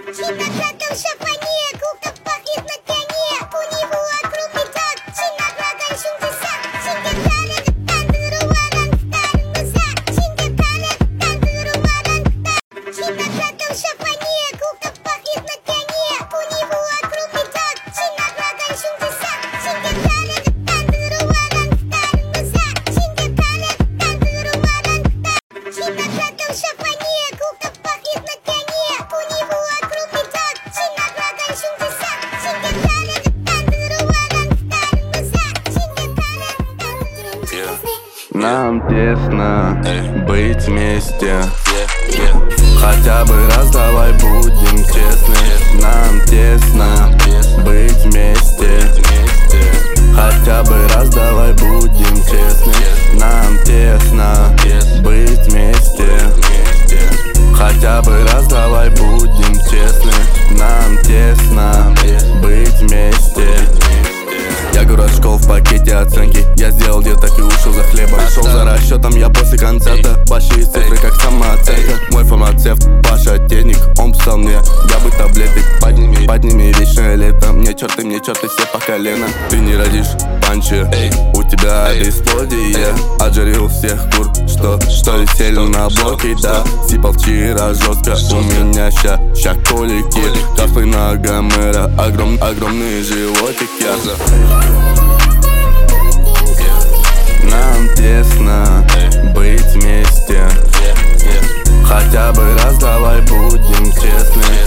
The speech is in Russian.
Виноградом шапане, круто пахнет на коне. У него огромный так, чинаглагай шумдеса. Чингеталя, тандырумаран, тарнмаза. Чингеталя, тандырумаран, тар. Виноградом шапане, круто пахнет на коне. У него огромный так, чинаглагай шумдеса. Чингеталя, тандырумаран, тарнмаза. Чингеталя, тандырумаран, тар. Виноградом шапане, круто пахнет на коне. У него огромный так, чинаглагай шумдеса. Чингеталя, тандырумаран, тарнмаза. Чингеталя, тандырумаран. Нам тесно быть вместе. Хотя бы раз давай будем честны. Нам тесно быть вместе. Хотя бы раз давай будем честны. Нам тесно быть вместе. Хотя бы раз давай будем честны. Нам тесно быть вместе. Я город школ в пакете оценки. Я сделал где так и ушел за хлебом. Шел за расчетом, я после концерта. Большие цифры, как самооценка. Мой фармацевт, Паша-отельник. Он писал мне, я бы таблеток. Подними вечное лето. Мне черты все по колено. Ты не родишь панчи, у тебя бесплодие. Отжарил всех кур, что висели на блоке, да. Сипал вчера жестко, у меня ща колики. Кафе на Гомера, огромные животики. Нам тесно быть вместе. Хотя бы раз давай будем честны.